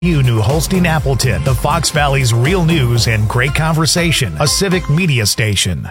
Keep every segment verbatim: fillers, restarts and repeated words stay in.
You New Holstein Appleton, the Fox Valley's real news and great conversation, a civic media station.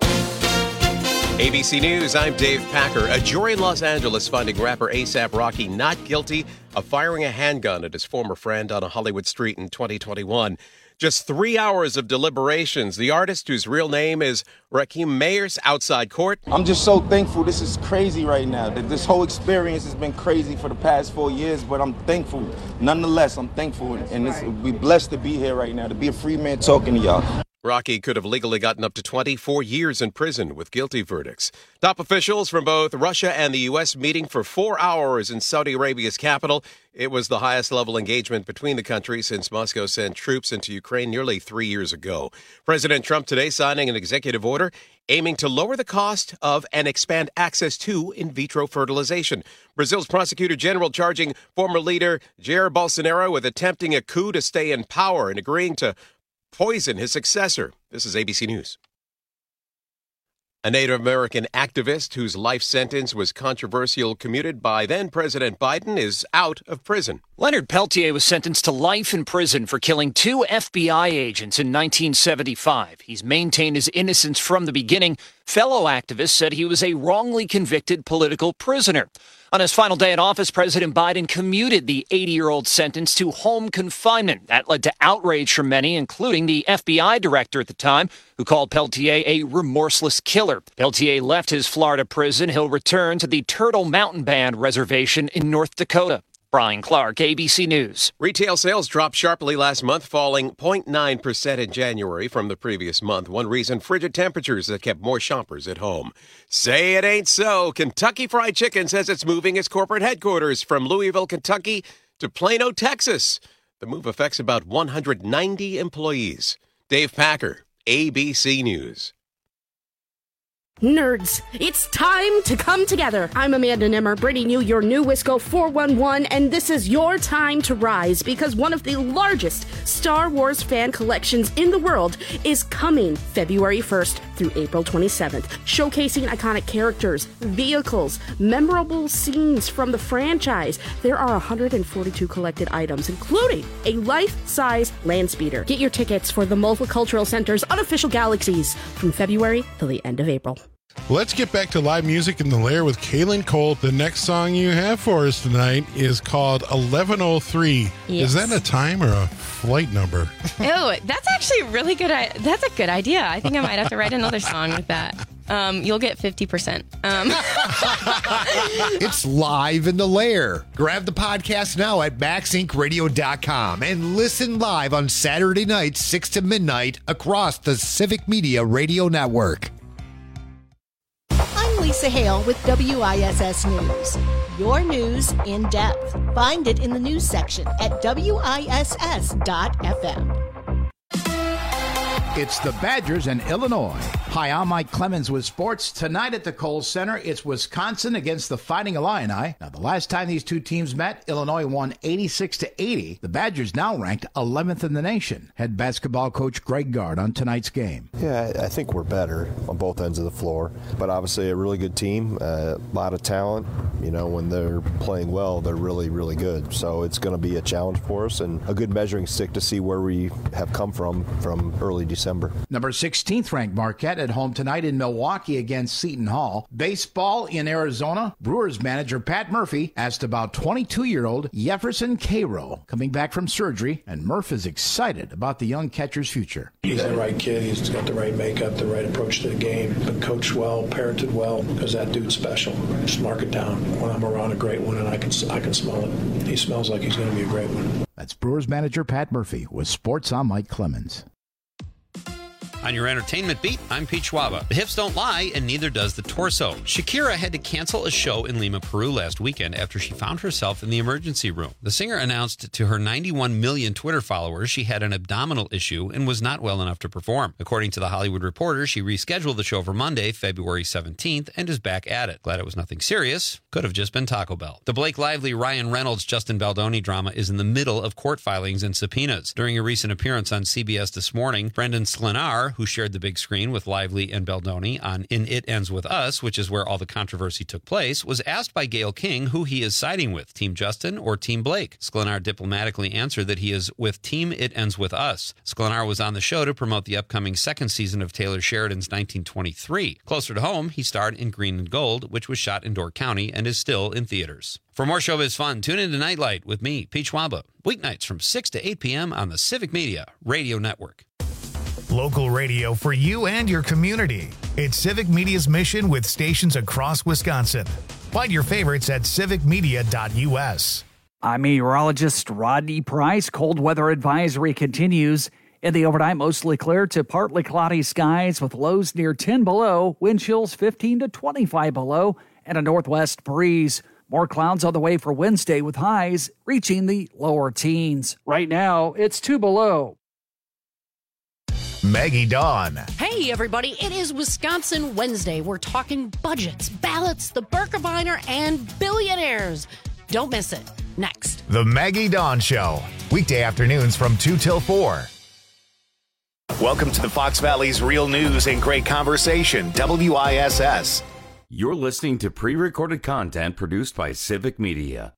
A B C News, I'm Dave Packer. A jury in Los Angeles finding rapper A$AP Rocky not guilty of firing a handgun at his former friend on a Hollywood street in twenty twenty-one. Just three hours of deliberations. The artist, whose real name is Rakim Mayers, outside court. I'm just so thankful. This is crazy right now. This whole experience has been crazy for the past four years, but I'm thankful. Nonetheless, I'm thankful, and it's, we're blessed to be here right now, to be a free man talking to y'all. Rocky could have legally gotten up to twenty-four years in prison with guilty verdicts. Top officials from both Russia and the U S meeting for four hours in Saudi Arabia's capital. It was the highest level engagement between the countries since Moscow sent troops into Ukraine nearly three years ago. President Trump today signing an executive order aiming to lower the cost of and expand access to in vitro fertilization. Brazil's prosecutor general charging former leader Jair Bolsonaro with attempting a coup to stay in power and agreeing to poison his successor. This is A B C News. A Native American activist whose life sentence was controversial commuted by then-President Biden is out of prison. Leonard Peltier was sentenced to life in prison for killing two F B I agents in nineteen seventy-five. He's maintained his innocence from the beginning. Fellow activists said he was a wrongly convicted political prisoner. On his final day in office, President Biden commuted the eighty-year-old sentence to home confinement. That led to outrage from many, including the F B I director at the time, who called Peltier a remorseless killer. Peltier left his Florida prison. He'll return to the Turtle Mountain Band Reservation in North Dakota. Brian Clark, A B C News. Retail sales dropped sharply last month, falling zero point nine percent in January from the previous month. One reason, frigid temperatures that kept more shoppers at home. Say it ain't so. Kentucky Fried Chicken says it's moving its corporate headquarters from Louisville, Kentucky to Plano, Texas. The move affects about one hundred ninety employees. Dave Packer, A B C News. Nerds, it's time to come together. I'm Amanda Nimmer, bringing you your new Wisco four one one, and this is your time to rise because one of the largest Star Wars fan collections in the world is coming February first through April twenty-seventh, showcasing iconic characters, vehicles, memorable scenes from the franchise. There are one hundred forty-two collected items, including a life-size land speeder. Get your tickets for the Multicultural Center's unofficial Galaxies from February till the end of April. Let's get back to live music in the Lair with Kaylin Cole. The next song you have for us tonight is called eleven oh three. Yes. Is that a time or a flight number? Oh, that's actually really good. That's a good idea. I think I might have to write another song with that. Um, you'll get fifty percent. Um. It's live in the Lair. Grab the podcast now at max inc radio dot com and listen live on Saturday nights, six to midnight, across the Civic Media Radio Network. I'm Lisa Hale with W I S S News. Your news in depth. Find it in the news section at W I S S dot F M. It's the Badgers and Illinois. Hi, I'm Mike Clemens with sports. Tonight at the Kohl Center, it's Wisconsin against the Fighting Illini. Now, the last time these two teams met, Illinois won eighty-six to eighty. The Badgers now ranked eleventh in the nation. Head basketball coach Greg Gard on tonight's game. Yeah, I think we're better on both ends of the floor, but obviously a really good team, a lot of talent. You know, when they're playing well, they're really, really good. So it's going to be a challenge for us and a good measuring stick to see where we have come from from early December. Number sixteenth ranked Marquette at home tonight in Milwaukee against Seton Hall. Baseball in Arizona. Brewers manager Pat Murphy asked about twenty-two-year-old Jefferson Cairo coming back from surgery, and Murph is excited about the young catcher's future. He's the right kid. He's got the right makeup, the right approach to the game, but coached well, parented well, because that dude's special. Just mark it down. When I'm around a great one and I can I can smell it. He smells like he's going to be a great one. That's Brewers manager Pat Murphy with Sports. I'm Mike Clemens. On your entertainment beat, I'm Pete Schwaba. The hips don't lie, and neither does the torso. Shakira had to cancel a show in Lima, Peru last weekend after she found herself in the emergency room. The singer announced to her ninety-one million Twitter followers she had an abdominal issue and was not well enough to perform. According to The Hollywood Reporter, she rescheduled the show for Monday, February seventeenth, and is back at it. Glad it was nothing serious. Could have just been Taco Bell. The Blake Lively, Ryan Reynolds, Justin Baldoni drama is in the middle of court filings and subpoenas. During a recent appearance on C B S This Morning, Brendan Sklenar, Sklenar, who shared the big screen with Lively and Beldoni on In It Ends With Us, which is where all the controversy took place, was asked by Gayle King who he is siding with, Team Justin or Team Blake. Sklenar diplomatically answered that he is with Team It Ends With Us. Sklenar was on the show to promote the upcoming second season of Taylor Sheridan's nineteen twenty-three. Closer to home, he starred in Green and Gold, which was shot in Door County and is still in theaters. For more showbiz fun, tune in to Nightlight with me, Pete Schwaba, weeknights from six to eight p.m. on the Civic Media Radio Network. Local radio for you and your community. It's Civic Media's mission with stations across Wisconsin. Find your favorites at civic media dot u s. I'm meteorologist Rodney Price. Cold weather advisory continues. In the overnight, mostly clear to partly cloudy skies with lows near ten below, wind chills fifteen to twenty-five below, and a northwest breeze. More clouds on the way for Wednesday with highs reaching the lower teens. Right now, it's two below. Maggie Dawn. Hey, everybody. It is Wisconsin Wednesday. We're talking budgets, ballots, the Birkebeiner, and billionaires. Don't miss it. Next. The Maggie Dawn Show. Weekday afternoons from two till four. Welcome to the Fox Valley's Real News and Great Conversation, W I S S. You're listening to pre-recorded content produced by Civic Media.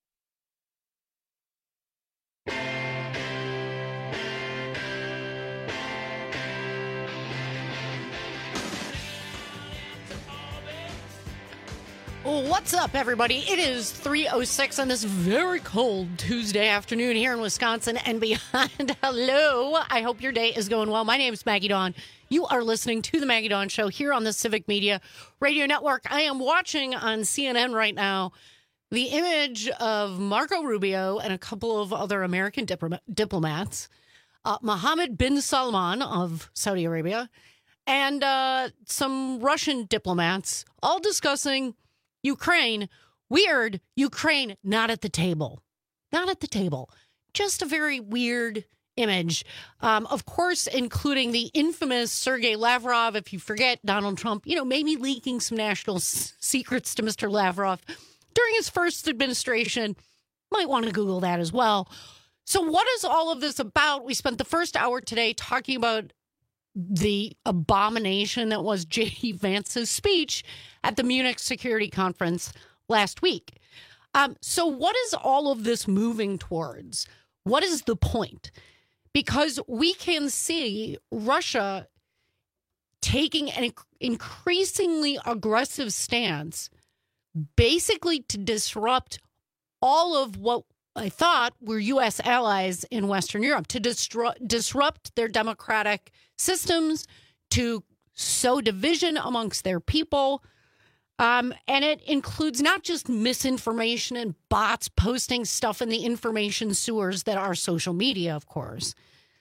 What's up, everybody? It is three oh six on this very cold Tuesday afternoon here in Wisconsin and beyond. Hello. I hope your day is going well. My name is Maggie Dawn. You are listening to The Maggie Dawn Show here on the Civic Media Radio Network. I am watching on C N N right now the image of Marco Rubio and a couple of other American diplomat- diplomats, uh, Mohammed bin Salman of Saudi Arabia, and uh, some Russian diplomats all discussing Ukraine. Weird. Ukraine not at the table. Not at the table. Just a very weird image. Um, of course, including the infamous Sergei Lavrov. If you forget, Donald Trump, you know, maybe leaking some national s- secrets to Mister Lavrov during his first administration. Might want to Google that as well. So what is all of this about? We spent the first hour today talking about the abomination that was J D Vance's speech at the Munich Security Conference last week. Um, so what is all of this moving towards? What is the point? Because we can see Russia taking an increasingly aggressive stance, basically to disrupt all of what I thought were U S allies in Western Europe, to distru- disrupt their democratic systems, to sow division amongst their people. Um, and it includes not just misinformation and bots posting stuff in the information sewers that are social media, of course,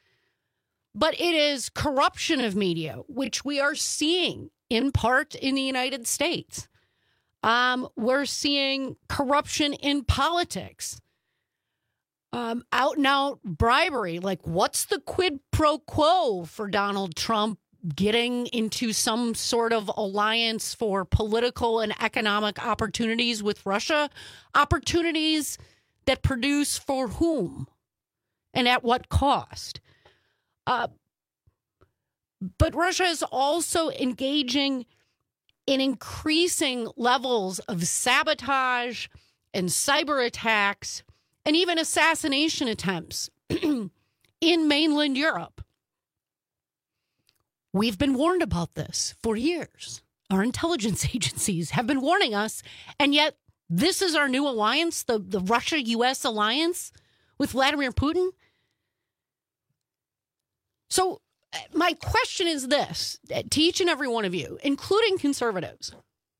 but it is corruption of media, which we are seeing in part in the United States. Um, we're seeing corruption in politics. Um, out and out bribery. Like, what's the quid pro quo for Donald Trump getting into some sort of alliance for political and economic opportunities with Russia? Opportunities that produce for whom and at what cost? Uh, but Russia is also engaging in increasing levels of sabotage and cyber attacks and even assassination attempts in mainland Europe. We've been warned about this for years. Our intelligence agencies have been warning us, and yet this is our new alliance, the, the Russia-U S alliance with Vladimir Putin. So my question is this, to each and every one of you, including conservatives.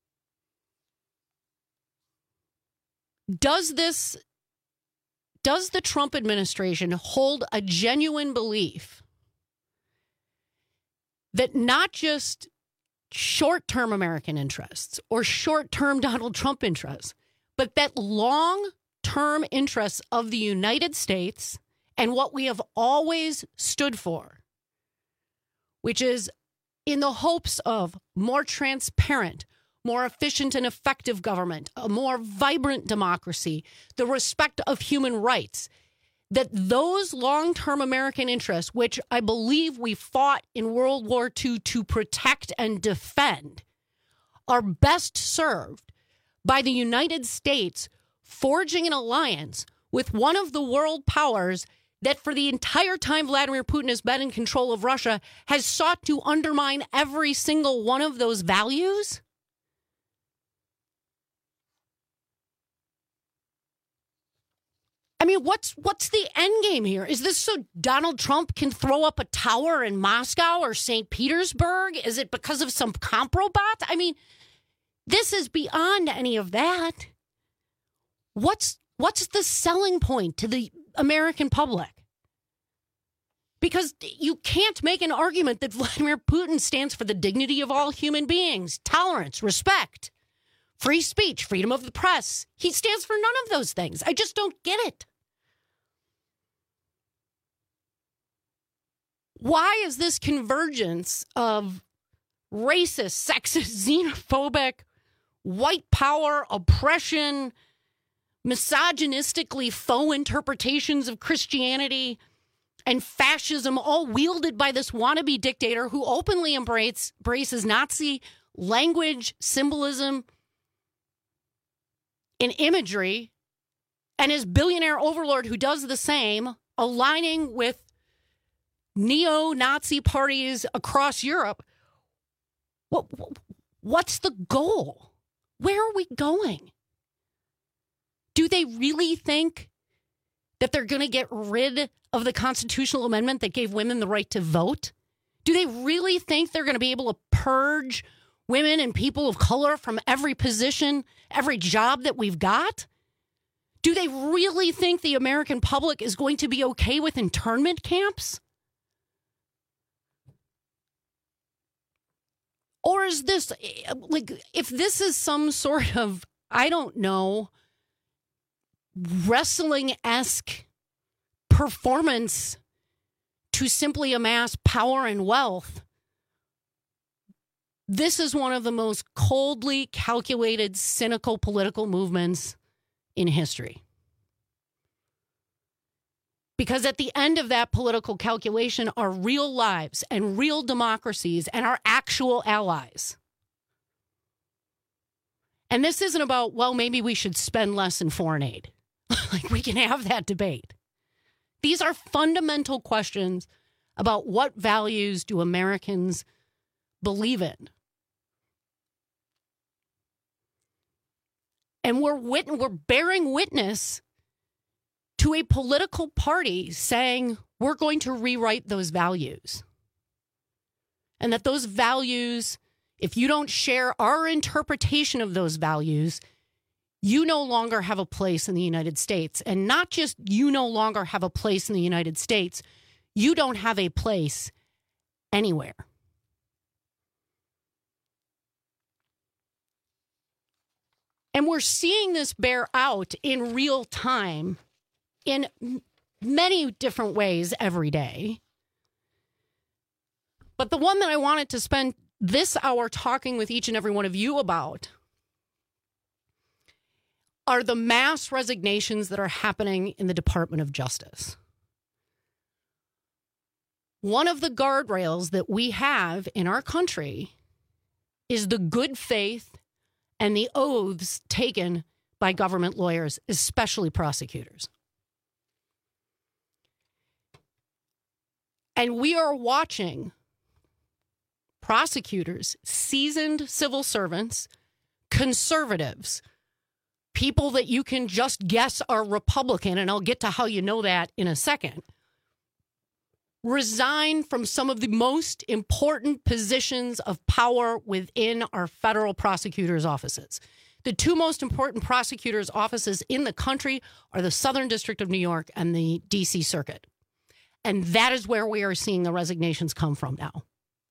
Does this, does the Trump administration hold a genuine belief that not just short-term American interests or short-term Donald Trump interests, but that long-term interests of the United States and what we have always stood for, which is in the hopes of more transparent, more efficient and effective government, a more vibrant democracy, the respect of human rights, that those long-term American interests, which I believe we fought in World War Two to protect and defend, are best served by the United States forging an alliance with one of the world powers that for the entire time Vladimir Putin has been in control of Russia has sought to undermine every single one of those values? I mean, what's what's the end game here? Is this so Donald Trump can throw up a tower in Moscow or Saint Petersburg? Is it because of some comprobot? I mean, this is beyond any of that. What's what's the selling point to the American public? Because you can't make an argument that Vladimir Putin stands for the dignity of all human beings, tolerance, respect, free speech, freedom of the press. He stands for none of those things. I just don't get it. Why is this convergence of racist, sexist, xenophobic, white power, oppression, misogynistically faux interpretations of Christianity and fascism, all wielded by this wannabe dictator who openly embrace, embraces Nazi language, symbolism, and imagery, and his billionaire overlord who does the same, aligning with neo-Nazi parties across Europe? What, what's the goal? Where are we going? Do they really think that they're going to get rid of the constitutional amendment that gave women the right to vote? Do they really think they're going to be able to purge women and people of color from every position, every job that we've got? Do they really think the American public is going to be okay with internment camps? Or is this, like, if this is some sort of, I don't know, wrestling-esque performance to simply amass power and wealth, this is one of the most coldly calculated, cynical political movements in history. Because at the end of that political calculation are real lives and real democracies and our actual allies. And this isn't about, well, maybe we should spend less in foreign aid. Like, we can have that debate. These are fundamental questions about what values do Americans believe in. And we're wit- we're bearing witness to a political party saying we're going to rewrite those values. And that those values, if you don't share our interpretation of those values, you no longer have a place in the United States. And not just you no longer have a place in the United States, you don't have a place anywhere. And we're seeing this bear out in real time in many different ways every day. But the one that I wanted to spend this hour talking with each and every one of you about are the mass resignations that are happening in the Department of Justice. One of the guardrails that we have in our country is the good faith and the oaths taken by government lawyers, especially prosecutors. And we are watching prosecutors, seasoned civil servants, conservatives, people that you can just guess are Republican, and I'll get to how you know that in a second, resign from some of the most important positions of power within our federal prosecutors' offices. The two most important prosecutors' offices in the country are the Southern District of New York and the D C Circuit. And that is where we are seeing the resignations come from now.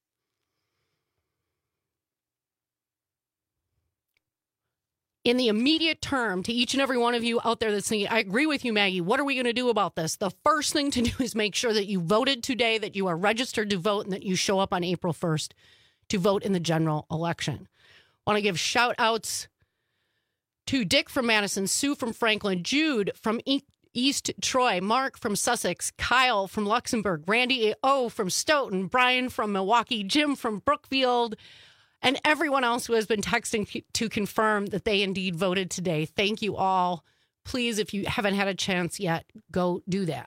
In the immediate term, to each and every one of you out there that's thinking, I agree with you, Maggie, what are we going to do about this? The first thing to do is make sure that you voted today, that you are registered to vote, and that you show up on April first to vote in the general election. I want to give shout outs to Dick from Madison, Sue from Franklin, Jude from East Troy, Mark from Sussex, Kyle from Luxembourg, Randy O from Stoughton, Brian from Milwaukee, Jim from Brookfield, and everyone else who has been texting to confirm that they indeed voted today. Thank you all. Please, if you haven't had a chance yet, go do that.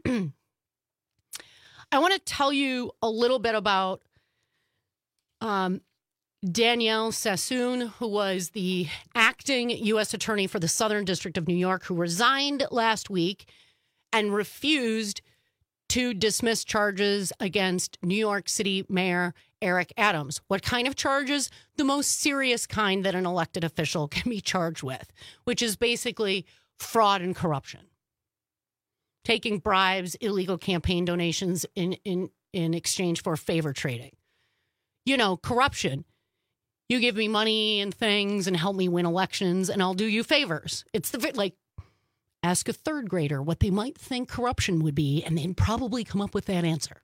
I want to tell you a little bit about um, Danielle Sassoon, who was the acting U S attorney for the Southern District of New York, who resigned last week and refused to dismiss charges against New York City Mayor Eric Adams. What kind of charges? The most serious kind that an elected official can be charged with, which is basically fraud and corruption. Taking bribes, illegal campaign donations in, in, in exchange for favor trading. You know, corruption. You give me money and things and help me win elections, and I'll do you favors. It's the like, ask a third grader what they might think corruption would be, and they'd probably come up with that answer.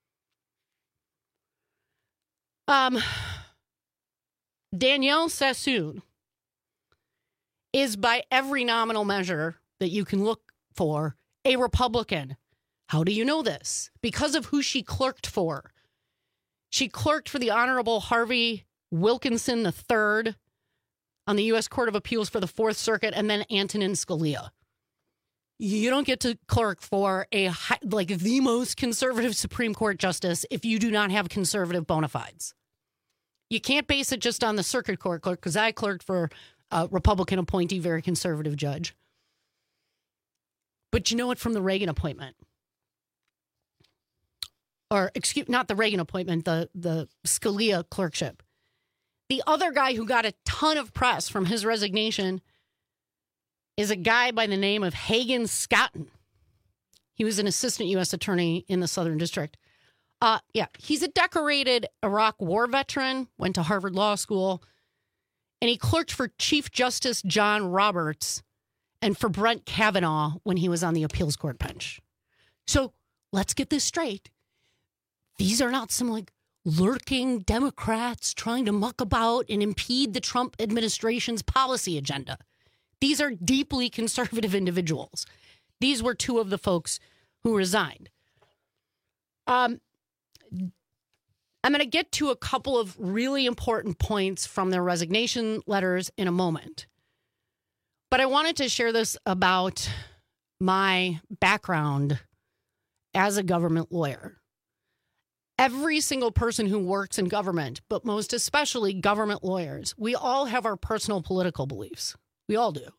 Um, Danielle Sassoon is, by every nominal measure that you can look for, a Republican. How do you know this? Because of who she clerked for. She clerked for the Honorable Harvey Wilkinson the third on the U S Court of Appeals for the Fourth Circuit, and then Antonin Scalia. You don't get to clerk for a like the most conservative Supreme Court justice if you do not have conservative bona fides. You can't base it just on the circuit court clerk, because I clerked for a Republican appointee, very conservative judge. But you know it from the Reagan appointment. Or, excuse, not the Reagan appointment, the, the Scalia clerkship. The other guy who got a ton of press from his resignation is a guy by the name of Hagen Scotton. He was an assistant U S attorney in the Southern District. Uh, yeah, he's a decorated Iraq war veteran, went to Harvard Law School, and he clerked for Chief Justice John Roberts and for Brett Kavanaugh when he was on the appeals court bench. So let's get this straight. These are not some like lurking Democrats trying to muck about and impede the Trump administration's policy agenda. These are deeply conservative individuals. These were two of the folks who resigned. Um, I'm going to get to a couple of really important points from their resignation letters in a moment. But I wanted to share this about my background as a government lawyer. Every single person who works in government, but most especially government lawyers, we all have our personal political beliefs. We all do.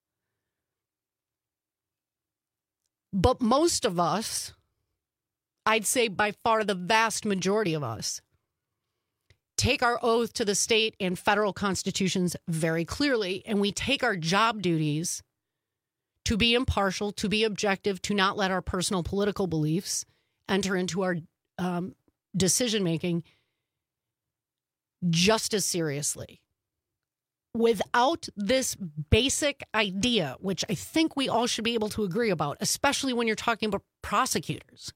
But most of us, I'd say by far the vast majority of us, take our oath to the state and federal constitutions very clearly, and we take our job duties to be impartial, to be objective, to not let our personal political beliefs enter into our um, decision-making just as seriously. Without this basic idea, which I think we all should be able to agree about, especially when you're talking about prosecutors,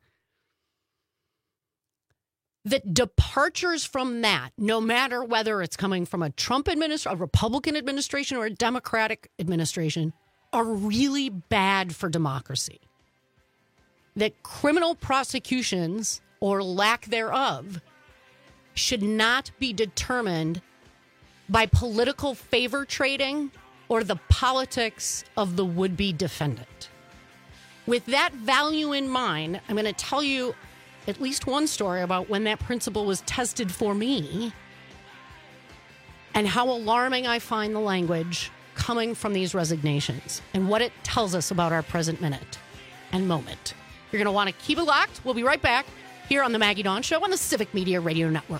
that departures from that, no matter whether it's coming from a Trump administration, a Republican administration, or a Democratic administration, are really bad for democracy. That criminal prosecutions, or lack thereof, should not be determined by political favor trading or the politics of the would-be defendant. With that value in mind, I'm going to tell you at least one story about when that principle was tested for me and how alarming I find the language coming from these resignations and what it tells us about our present minute and moment. You're going to want to keep it locked. We'll be right back here on the Maggie Dawn Show on the Civic Media Radio Network.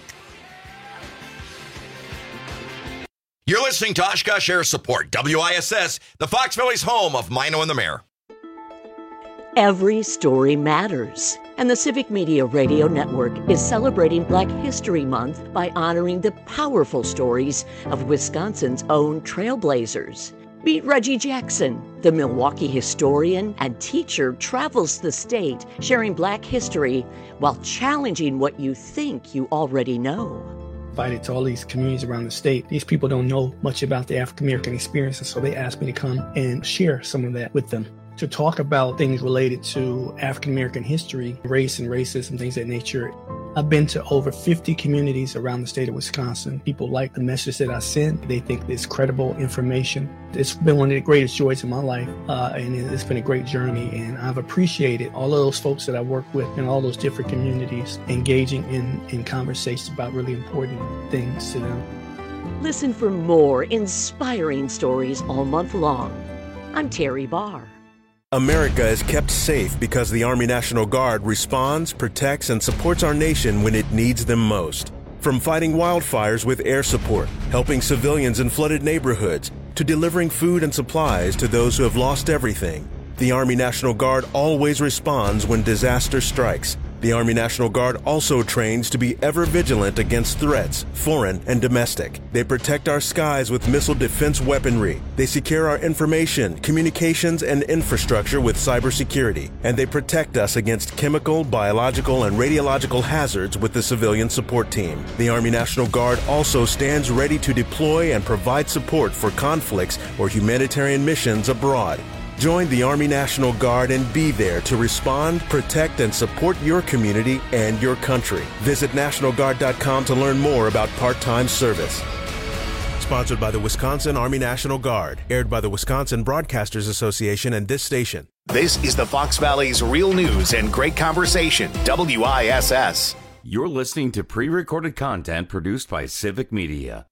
You're listening to Oshkosh Air Support, W I S S, the Fox Valley's home of Mino and the Mayor. Every story matters, and the Civic Media Radio Network is celebrating Black History Month by honoring the powerful stories of Wisconsin's own trailblazers. Meet Reggie Jackson, the Milwaukee historian and teacher, travels the state sharing Black history while challenging what you think you already know. Invited to all these communities around the state. These people don't know much about the African American experience, and so they asked me to come and share some of that with them. to talk about things related to African American history, race and racism, things of that nature. I've been to over fifty communities around the state of Wisconsin. People like the message that I sent. They think it's credible information. It's been one of the greatest joys in my life, uh, and it's been a great journey. And I've appreciated all of those folks that I work with in all those different communities engaging in, in conversations about really important things to them. Listen for more inspiring stories all month long. I'm Terry Barr. America is kept safe because the Army National Guard responds, protects, and supports our nation when it needs them most. From fighting wildfires with air support, helping civilians in flooded neighborhoods, to delivering food and supplies to those who have lost everything, the Army National Guard always responds when disaster strikes. The Army National Guard also trains to be ever vigilant against threats, foreign and domestic. They protect our skies with missile defense weaponry. They secure our information, communications, and infrastructure with cybersecurity. And they protect us against chemical, biological, and radiological hazards with the civilian support team. The Army National Guard also stands ready to deploy and provide support for conflicts or humanitarian missions abroad. Join the Army National Guard and be there to respond, protect, and support your community and your country. Visit National Guard dot com to learn more about part-time service. Sponsored by the Wisconsin Army National Guard. Aired by the Wisconsin Broadcasters Association and this station. This is the Fox Valley's real news and great conversation, W I S S. You're listening to pre-recorded content produced by Civic Media.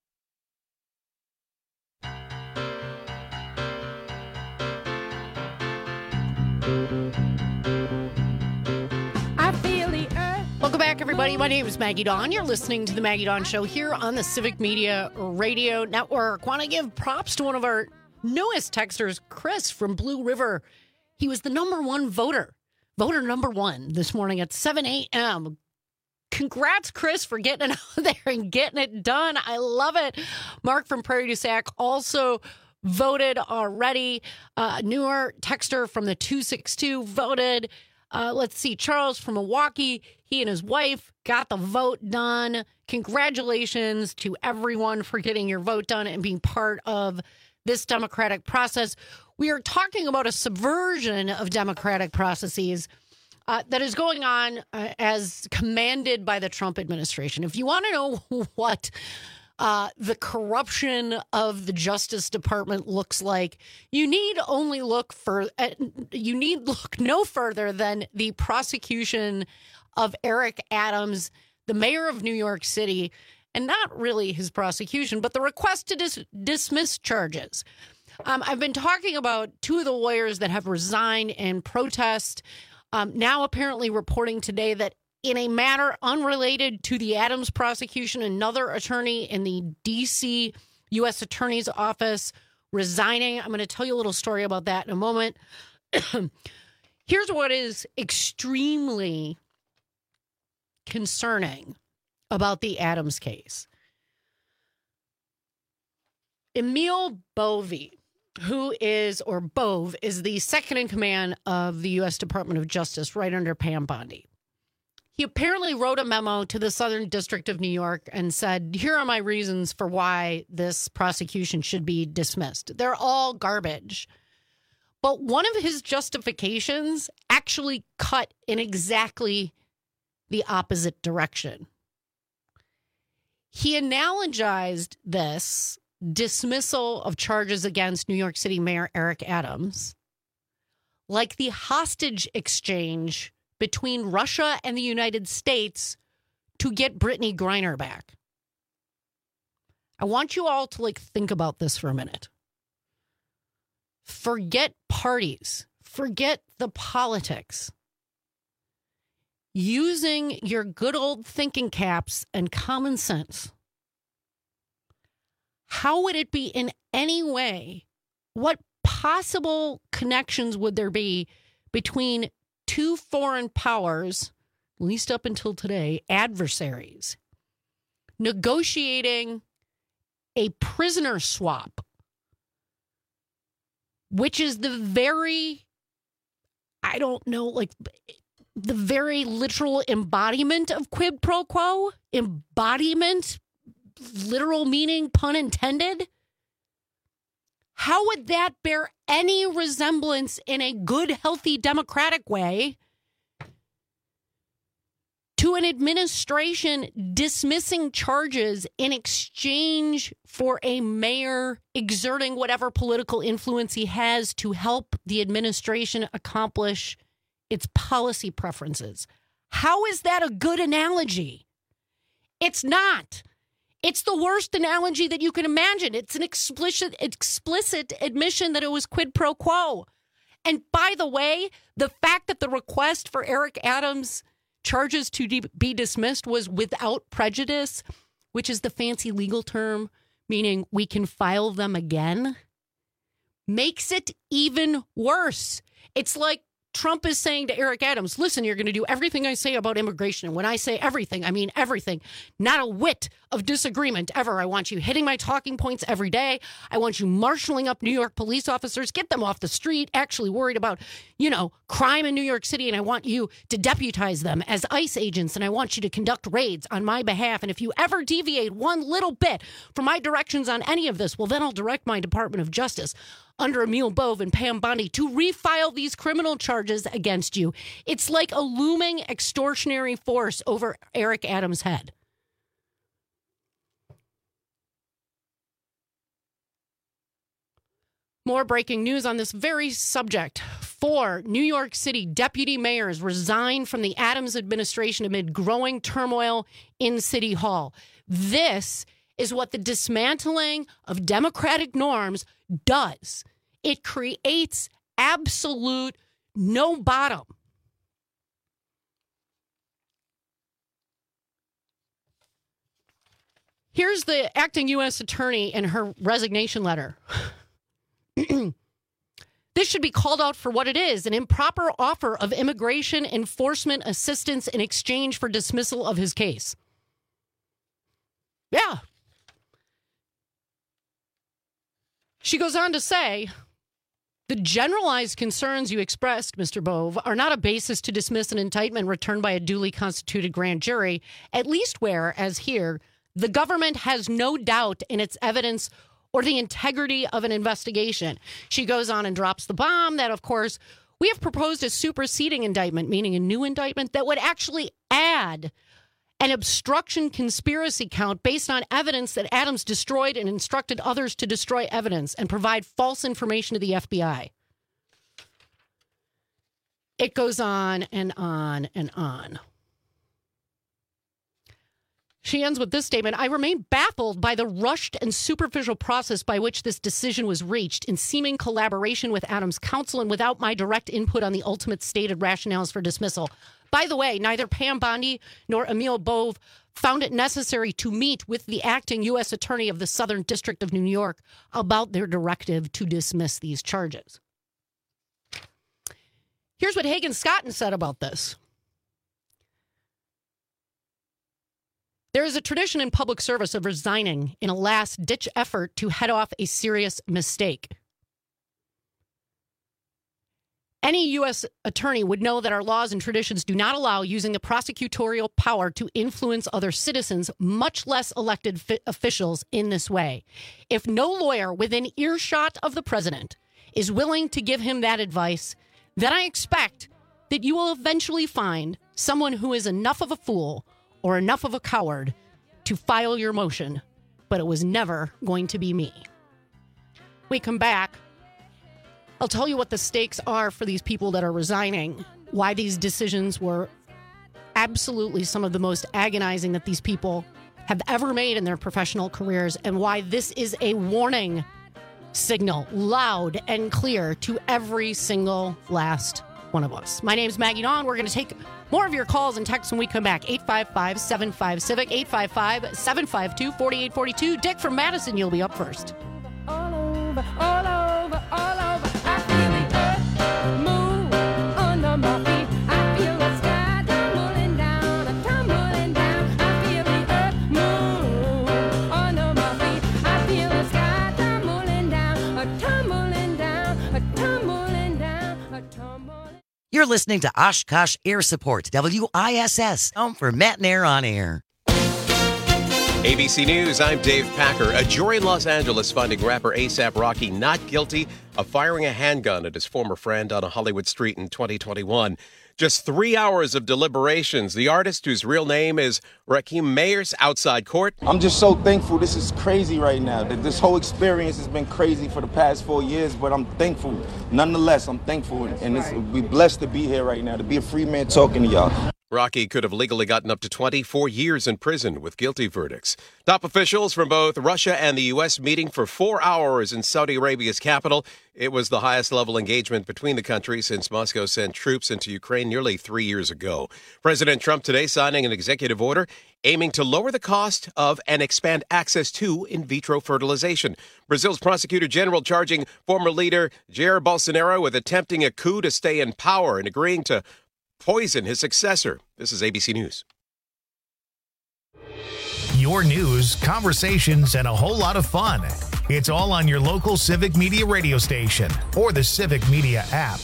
Welcome back, everybody. My name is Maggie Dawn. You're listening to the Maggie Dawn Show here on the Civic Media Radio Network. Want to give props to one of our newest texters, Chris from Blue River. He was the number one voter, voter number one this morning at seven a.m. Congrats, Chris, for getting it out there and getting it done. I love it. Mark from Prairie du Sac also voted already. Uh, newer texter from the two six two voted. Uh, let's see, Charles from Milwaukee, he and his wife got the vote done. Congratulations to everyone for getting your vote done and being part of this democratic process. We are talking about a subversion of democratic processes uh, that is going on uh, as commanded by the Trump administration. If you want to know what Uh, the corruption of the Justice Department looks like, you need only look for uh, you need look no further than the prosecution of Eric Adams, the mayor of New York City, and not really his prosecution, but the request to dis- dismiss charges. Um, I've been talking about two of the lawyers that have resigned in protest. Um, now apparently reporting today that in a matter unrelated to the Adams prosecution, another attorney in the D C U S Attorney's Office resigning. I'm going to tell you a little story about that in a moment. Here's what is extremely concerning about the Adams case. Emil Bovee, who is, or Bove, is the second in command of the U S Department of Justice right under Pam Bondi. He apparently wrote a memo to the Southern District of New York and said, here are my reasons for why this prosecution should be dismissed. They're all garbage. But one of his justifications actually cut in exactly the opposite direction. He analogized this dismissal of charges against New York City Mayor Eric Adams like the hostage exchange between Russia and the United States to get Brittany Griner back. I want you all to like think about this for a minute. Forget parties. Forget the politics. Using your good old thinking caps and common sense. How would it be in any way? What possible connections would there be between two foreign powers, at least up until today, adversaries, negotiating a prisoner swap, which is the very, I don't know, like the very literal embodiment of quid pro quo? Embodiment, literal meaning, pun intended? How would that bear any resemblance in a good, healthy, democratic way to an administration dismissing charges in exchange for a mayor exerting whatever political influence he has to help the administration accomplish its policy preferences? How is that a good analogy? It's not. It's the worst analogy that you can imagine. It's an explicit, explicit admission that it was quid pro quo. And by the way, the fact that the request for Eric Adams' charges to de- be dismissed was without prejudice, which is the fancy legal term, meaning we can file them again, makes it even worse. It's like Trump is saying to Eric Adams, listen, you're going to do everything I say about immigration. And when I say everything, I mean everything. Not a whit of disagreement ever. I want you hitting my talking points every day. I want you marshaling up New York police officers, get them off the street, actually worried about, you know, crime in New York City. And I want you to deputize them as ICE agents. And I want you to conduct raids on my behalf. And if you ever deviate one little bit from my directions on any of this, well, then I'll direct my Department of Justice under Emil Bove and Pam Bondi to refile these criminal charges against you. It's like a looming extortionary force over Eric Adams' head. More breaking news on this very subject. Four New York City deputy mayors resigned from the Adams administration amid growing turmoil in City Hall. This is what the dismantling of democratic norms does. It creates absolute no bottom. Here's the acting U S attorney in her resignation letter. This should be called out for what it is, an improper offer of immigration enforcement assistance in exchange for dismissal of his case. Yeah. She goes on to say, the generalized concerns you expressed, Mister Bove, are not a basis to dismiss an indictment returned by a duly constituted grand jury, at least where, as here, the government has no doubt in its evidence or the integrity of an investigation. She goes on and drops the bomb that, of course, we have proposed a superseding indictment, meaning a new indictment that would actually add an obstruction conspiracy count based on evidence that Adams destroyed and instructed others to destroy evidence and provide false information to the F B I. It goes on and on and on. She ends with this statement. I remain baffled by the rushed and superficial process by which this decision was reached in seeming collaboration with Adams' counsel and without my direct input on the ultimate stated rationales for dismissal. By the way, neither Pam Bondi nor Emil Bove found it necessary to meet with the acting U S attorney of the Southern District of New York about their directive to dismiss these charges. Here's what Hagen Scotton said about this. There is a tradition in public service of resigning in a last-ditch effort to head off a serious mistake. Any U S attorney would know that our laws and traditions do not allow using the prosecutorial power to influence other citizens, much less elected fi- officials, in this way. If no lawyer within earshot of the president is willing to give him that advice, then I expect that you will eventually find someone who is enough of a fool or enough of a coward to file your motion, but it was never going to be me. We come back. I'll tell you what the stakes are for these people that are resigning, why these decisions were absolutely some of the most agonizing that these people have ever made in their professional careers, and why this is a warning signal, loud and clear, to every single last one of us. My name's Maggie Dawn. We're going to take more of your calls and texts when we come back. eight five five, seven five, civic, eight five five, seven five two, four eight four two. Dick from Madison, you'll be up first. All over, all over, all over. I feel the earth move under my feet. I feel the sky tumbling down, tumbling down. I feel the earth move under my feet. I feel the sky tumbling down, tumbling down, tumbling down, tumbling. You're listening to Oshkosh Air Support, W I S S, home for Matt and Air on Air. A B C News, I'm Dave Packer. A jury in Los Angeles finding rapper A$AP Rocky not guilty of firing a handgun at his former friend on a Hollywood street in twenty twenty-one. Just three hours of deliberations. The artist, whose real name is Rakim Mayers, outside court. I'm just so thankful. This is crazy right now. This whole experience has been crazy for the past four years, but I'm thankful. Nonetheless, I'm thankful, and it's, we're blessed to be here right now, to be a free man talking to y'all. Rocky could have legally gotten up to twenty-four years in prison with guilty verdicts. Top officials from both Russia and the U S meeting for four hours in Saudi Arabia's capital. It was the highest level engagement between the countries since Moscow sent troops into Ukraine nearly three years ago. President Trump today signing an executive order aiming to lower the cost of and expand access to in vitro fertilization. Brazil's prosecutor general charging former leader Jair Bolsonaro with attempting a coup to stay in power and agreeing to poison his successor. This is A B C News. Your news, conversations, and a whole lot of fun. It's all on your local Civic Media radio station or the Civic Media app.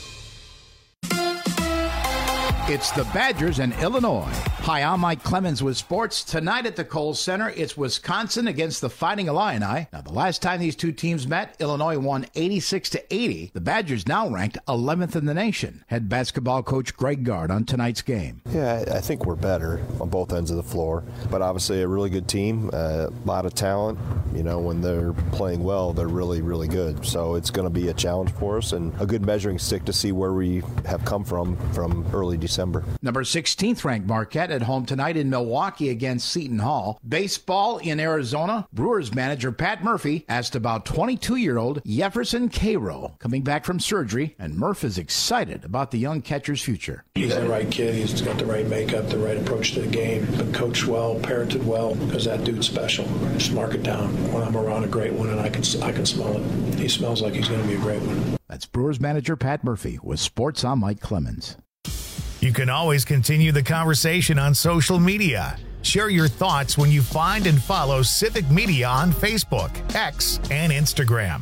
It's the Badgers and Illinois. Hi, I'm Mike Clemens with sports. Tonight at the Kohl Center, it's Wisconsin against the Fighting Illini. Now, the last time these two teams met, Illinois won eighty-six to eighty. The Badgers now ranked eleventh in the nation. Head basketball coach Greg Gard on tonight's game. Yeah, I think we're better on both ends of the floor, but obviously a really good team, a lot of talent. You know, when they're playing well, they're really, really good. So it's going to be a challenge for us and a good measuring stick to see where we have come from from early December. Number sixteenth ranked Marquette at home tonight in Milwaukee against Seton Hall. Baseball in Arizona. Brewers manager Pat Murphy asked about twenty-two-year-old Jefferson Cairo coming back from surgery, and Murph is excited about the young catcher's future. He's the right kid. He's got the right makeup, the right approach to the game. Been coached well, parented well, because that dude's special. Just mark it down. When I'm around a great one, and I can I can smell it. He smells like he's going to be a great one. That's Brewers manager Pat Murphy with Sports. I'm Mike Clemens. You can always continue the conversation on social media. Share your thoughts when you find and follow Civic Media on Facebook, X, and Instagram.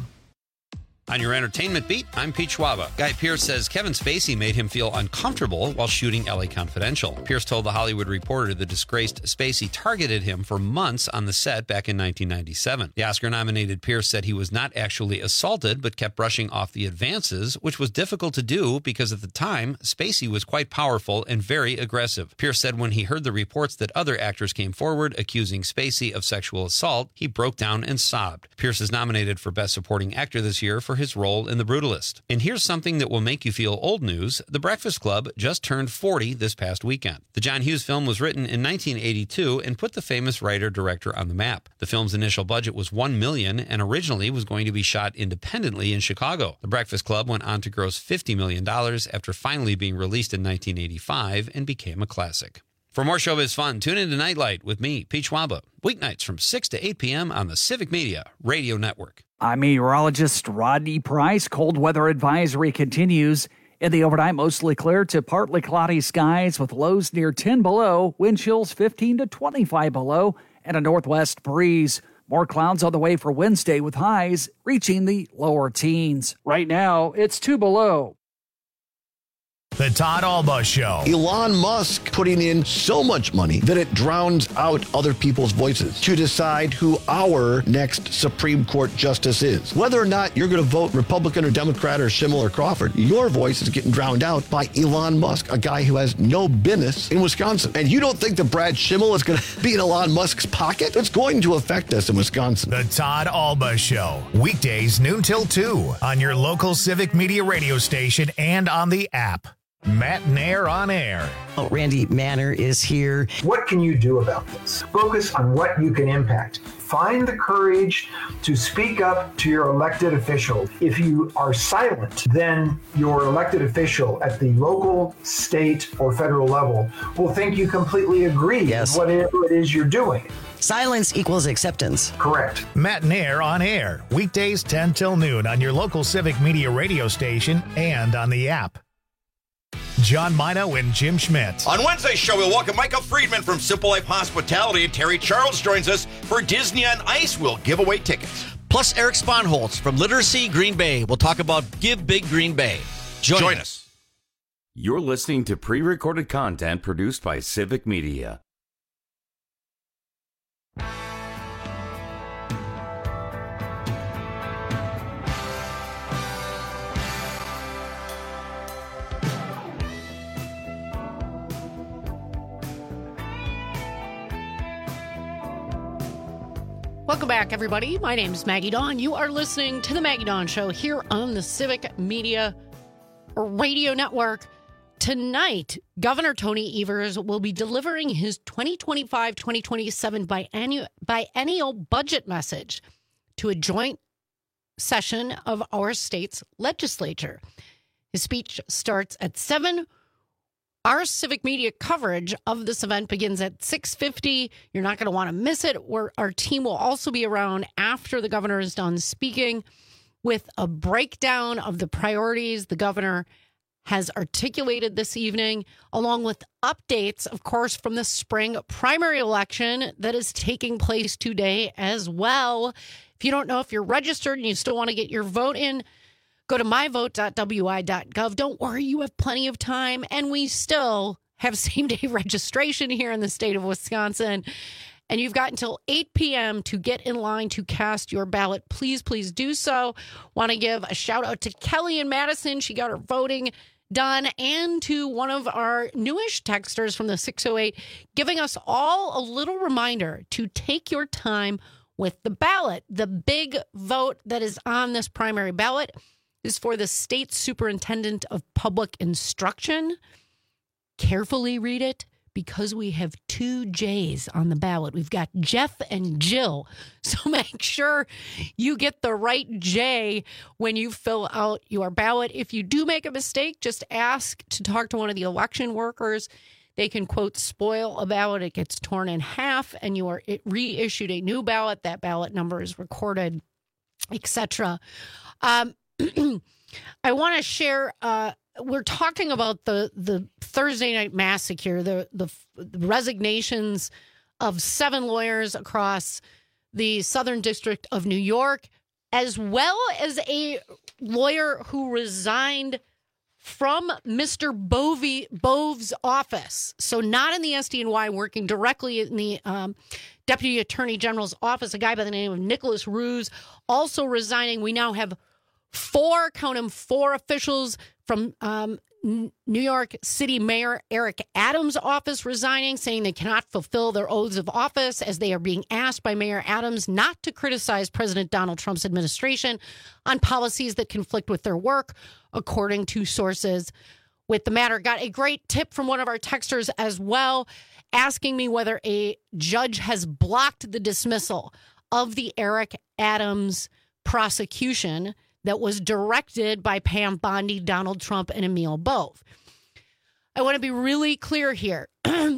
On your entertainment beat, I'm Pete Schwaba. Guy Pearce says Kevin Spacey made him feel uncomfortable while shooting L A Confidential. Pearce told The Hollywood Reporter the disgraced Spacey targeted him for months on the set back in nineteen ninety-seven. The Oscar-nominated Pearce said he was not actually assaulted, but kept brushing off the advances, which was difficult to do because at the time, Spacey was quite powerful and very aggressive. Pearce said when he heard the reports that other actors came forward accusing Spacey of sexual assault, he broke down and sobbed. Pearce is nominated for Best Supporting Actor this year for his role in The Brutalist. And here's something that will make you feel old news. The Breakfast Club just turned forty this past weekend. The John Hughes film was written in nineteen eighty-two and put the famous writer-director on the map. The film's initial budget was one million dollars and originally was going to be shot independently in Chicago. The Breakfast Club went on to gross fifty million dollars after finally being released in nineteen eighty-five and became a classic. For more showbiz fun, tune into Nightlight with me, Pete Schwaba, weeknights from six to eight p.m. on the Civic Media Radio Network. I'm meteorologist Rodney Price. Cold weather advisory continues. In the overnight, mostly clear to partly cloudy skies with lows near ten below, wind chills fifteen to twenty-five below, and a northwest breeze. More clouds on the way for Wednesday with highs reaching the lower teens. Right now, it's two below. The Todd Alba Show. Elon Musk putting in so much money that it drowns out other people's voices to decide who our next Supreme Court justice is. Whether or not you're going to vote Republican or Democrat or Schimmel or Crawford, your voice is getting drowned out by Elon Musk, a guy who has no business in Wisconsin. And you don't think that Brad Schimmel is going to be in Elon Musk's pocket? It's going to affect us in Wisconsin. The Todd Alba Show. Weekdays noon till two on your local Civic Media radio station and on the app. Matt Nair on air. Oh, Randy Manor is here. What can you do about this? Focus on what you can impact. Find the courage to speak up to your elected official. If you are silent, then your elected official at the local, state, or federal level will think you completely agree yes. with whatever it is you're doing. Silence equals acceptance. Correct. Matt Nair on air. Weekdays ten till noon on your local Civic Media radio station and on the app. John Mino and Jim Schmidt. On Wednesday's show, we'll welcome Michael Friedman from Simple Life Hospitality, and Terry Charles joins us for Disney on Ice. We'll give away tickets. Plus, Eric Sponholtz from Literacy Green Bay. We'll talk about Give Big Green Bay. Join, Join us. us. You're listening to pre-recorded content produced by Civic Media. Welcome back, everybody. My name is Maggie Dawn. You are listening to The Maggie Dawn Show here on the Civic Media Radio Network. Tonight, Governor Tony Evers will be delivering his twenty twenty-five twenty twenty-seven biennial, biennial budget message to a joint session of our state's legislature. His speech starts at seven. Our Civic Media coverage of this event begins at six fifty. You're not going to want to miss it. We're, our team will also be around after the governor is done speaking with a breakdown of the priorities the governor has articulated this evening, along with updates, of course, from the spring primary election that is taking place today as well. If you don't know if you're registered and you still want to get your vote in, go to my vote dot w i dot gov. Don't worry, you have plenty of time, and we still have same-day registration here in the state of Wisconsin. And you've got until eight p.m. to get in line to cast your ballot. Please, please do so. Want to give a shout-out to Kelly in Madison. She got her voting done, and to one of our newish texters from the six oh eight, giving us all a little reminder to take your time with the ballot. The big vote that is on this primary ballot is for the state superintendent of public instruction. Carefully read it, because we have two J's on the ballot. We've got Jeff and Jill. So make sure you get the right J when you fill out your ballot. If you do make a mistake, just ask to talk to one of the election workers. They can, quote, spoil a ballot. It gets torn in half, and you are reissued a new ballot. That ballot number is recorded, et cetera. Um, I want to share... Uh, We're talking about the, the Thursday night massacre, the, the the resignations of seven lawyers across the Southern District of New York, as well as a lawyer who resigned from Mister Bovey, Bove's office. So not in the S D N Y, working directly in the um, Deputy Attorney General's office, a guy by the name of Nicholas Ruse, also resigning. We now have four, count them, four officials from um, New York City Mayor Eric Adams' office resigning, saying they cannot fulfill their oaths of office, as they are being asked by Mayor Adams not to criticize President Donald Trump's administration on policies that conflict with their work, according to sources with the matter. Got a great tip from one of our texters as well, asking me whether a judge has blocked the dismissal of the Eric Adams prosecution that was directed by Pam Bondi, Donald Trump, and Emil Bove. I want to be really clear here.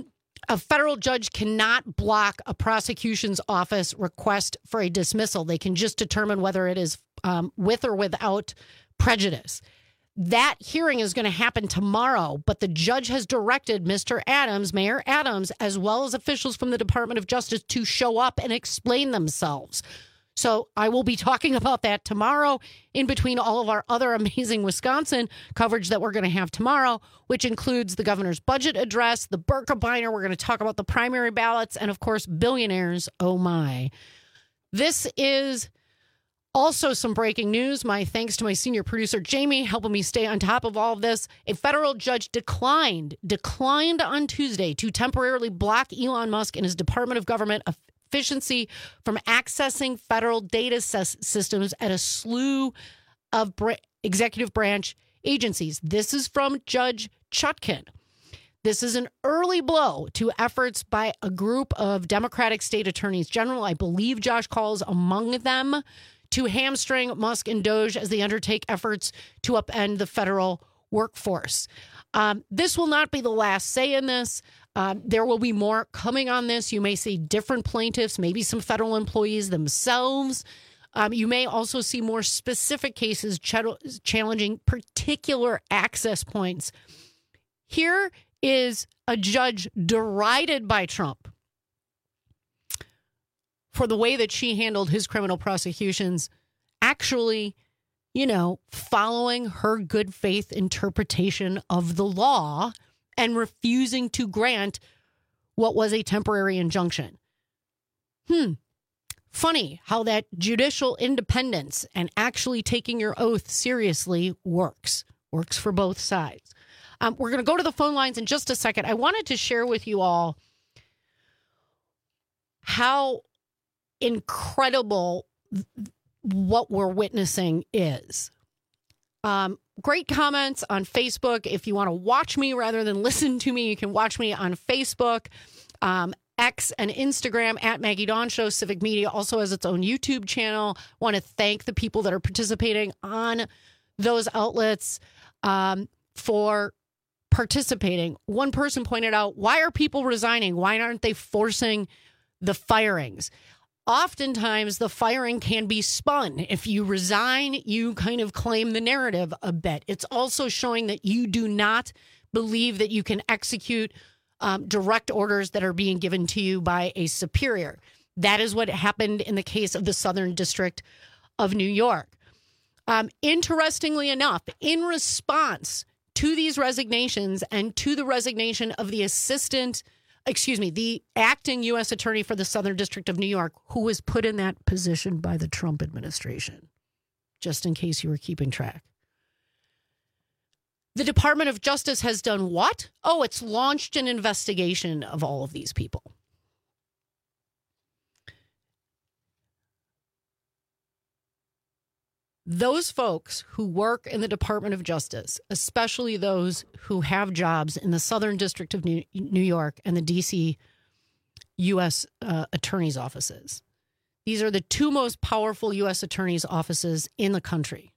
A federal judge cannot block a prosecution's office request for a dismissal. They can just determine whether it is um, with or without prejudice. That hearing is going to happen tomorrow, but the judge has directed Mister Adams, Mayor Adams, as well as officials from the Department of Justice to show up and explain themselves. So I will be talking about that tomorrow, in between all of our other amazing Wisconsin coverage that we're going to have tomorrow, which includes the governor's budget address, the Birkebeiner. We're going to talk about the primary ballots, and, of course, billionaires. Oh, my. This is also some breaking news. My thanks to my senior producer, Jamie, helping me stay on top of all of this. A federal judge declined, declined on Tuesday to temporarily block Elon Musk and his Department of Government efficiency from accessing federal data s- systems at a slew of br- executive branch agencies. This is from Judge Chutkin. This is an early blow to efforts by a group of Democratic state attorneys general, I believe Josh Call is among them, to hamstring Musk and Doge as they undertake efforts to upend the federal workforce. Um, this will not be the last say in this. Um, there will be more coming on this. You may see different plaintiffs, maybe some federal employees themselves. Um, you may also see more specific cases ch- challenging particular access points. Here is a judge derided by Trump for the way that she handled his criminal prosecutions, actually, you know, following her good faith interpretation of the law and refusing to grant what was a temporary injunction. Hmm. Funny how that judicial independence and actually taking your oath seriously works. Works for both sides. Um, we're going to go to the phone lines in just a second. I wanted to share with you all how incredible what we're witnessing is. Um, great comments on Facebook. If you want to watch me rather than listen to me, you can watch me on Facebook, um, X, and Instagram at Maggie Dawn Show. Civic Media also has its own YouTube channel. Want to thank the people that are participating on those outlets um, for participating. One person pointed out, why are people resigning? Why aren't they forcing the firings? Oftentimes, the firing can be spun. If you resign, you kind of claim the narrative a bit. It's also showing that you do not believe that you can execute um, direct orders that are being given to you by a superior. That is what happened in the case of the Southern District of New York. Um, interestingly enough, in response to these resignations and to the resignation of the assistant excuse me, the acting U S attorney for the Southern District of New York, who was put in that position by the Trump administration, just in case you were keeping track. The Department of Justice has done what? Oh, it's launched an investigation of all of these people. Those folks who work in the Department of Justice, especially those who have jobs in the Southern District of New York and the D C U S uh, attorney's offices, these are the two most powerful U S attorney's offices in the country.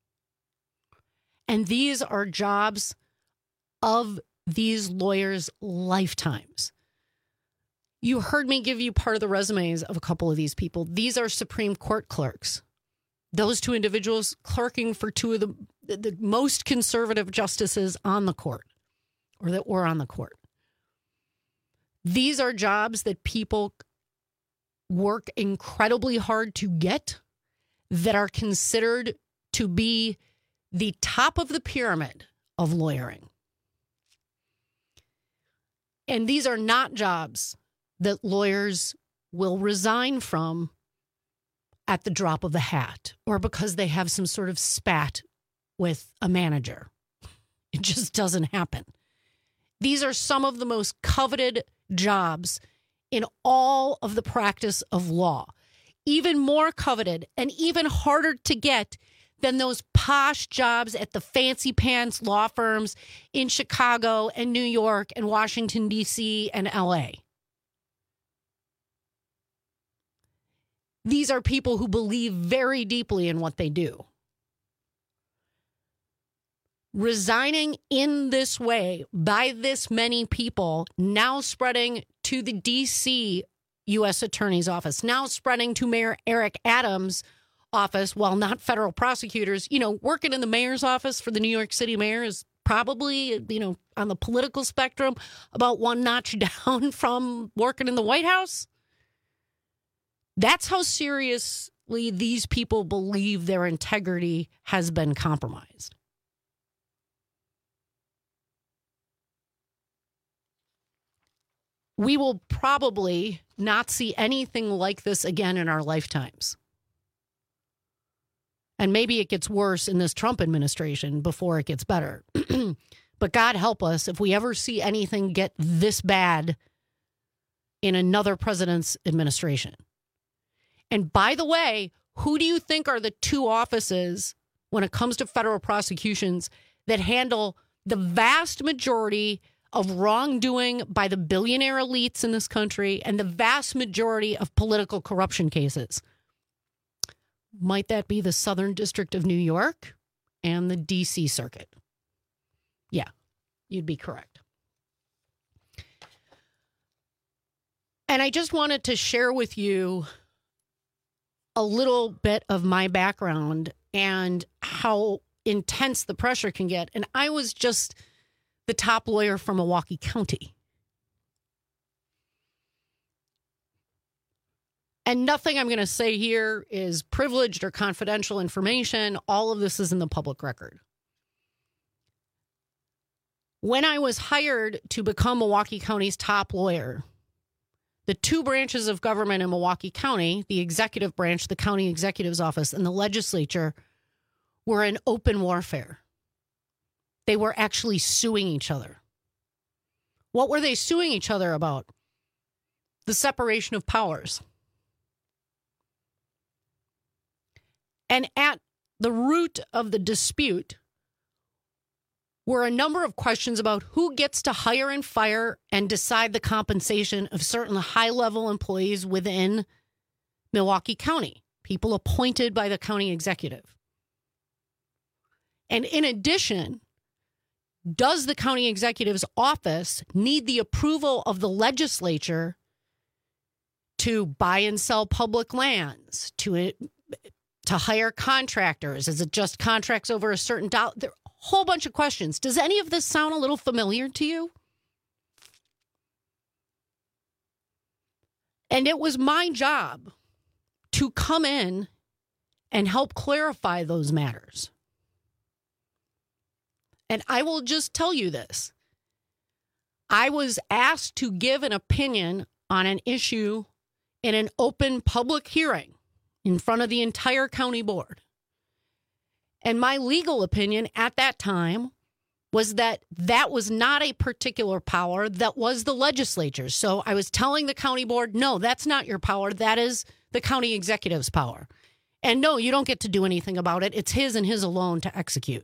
And these are jobs of these lawyers' lifetimes. You heard me give you part of the resumes of a couple of these people. These are Supreme Court clerks. Those two individuals clerking for two of the, the most conservative justices on the court, or that were on the court. These are jobs that people work incredibly hard to get, that are considered to be the top of the pyramid of lawyering. And these are not jobs that lawyers will resign from at the drop of a hat, or because they have some sort of spat with a manager. It just doesn't happen. These are some of the most coveted jobs in all of the practice of law. Even more coveted and even harder to get than those posh jobs at the fancy pants law firms in Chicago and New York and Washington, D C and L A. These are people who believe very deeply in what they do. Resigning in this way by this many people, now spreading to the D C U S Attorney's Office, now spreading to Mayor Eric Adams' office, while not federal prosecutors. You know, working in the mayor's office for the New York City mayor is probably, you know, on the political spectrum, about one notch down from working in the White House. That's how seriously these people believe their integrity has been compromised. We will probably not see anything like this again in our lifetimes. And maybe it gets worse in this Trump administration before it gets better. But God help us if we ever see anything get this bad in another president's administration. And by the way, who do you think are the two offices when it comes to federal prosecutions that handle the vast majority of wrongdoing by the billionaire elites in this country and the vast majority of political corruption cases? Might that be the Southern District of New York and the D C Circuit? Yeah, you'd be correct. And I just wanted to share with you a little bit of my background and how intense the pressure can get. And I was just the top lawyer from Milwaukee County. And nothing I'm going to say here is privileged or confidential information. All of this is in the public record. When I was hired to become Milwaukee County's top lawyer, the two branches of government in Milwaukee County, the executive branch, the county executive's office, and the legislature, were in open warfare. They were actually suing each other. What were they suing each other about? The separation of powers. And at the root of the dispute were a number of questions about who gets to hire and fire and decide the compensation of certain high-level employees within Milwaukee County, people appointed by the county executive. And in addition, does the county executive's office need the approval of the legislature to buy and sell public lands, to, to hire contractors? Is it just contracts over a certain dollar? There are a whole bunch of questions. Does any of this sound a little familiar to you? And it was my job to come in and help clarify those matters. And I will just tell you this. I was asked to give an opinion on an issue in an open public hearing in front of the entire county board. And my legal opinion at that time was that that was not a particular power, that was the legislature. So I was telling the county board, no, that's not your power. That is the county executive's power. And no, you don't get to do anything about it. It's his and his alone to execute.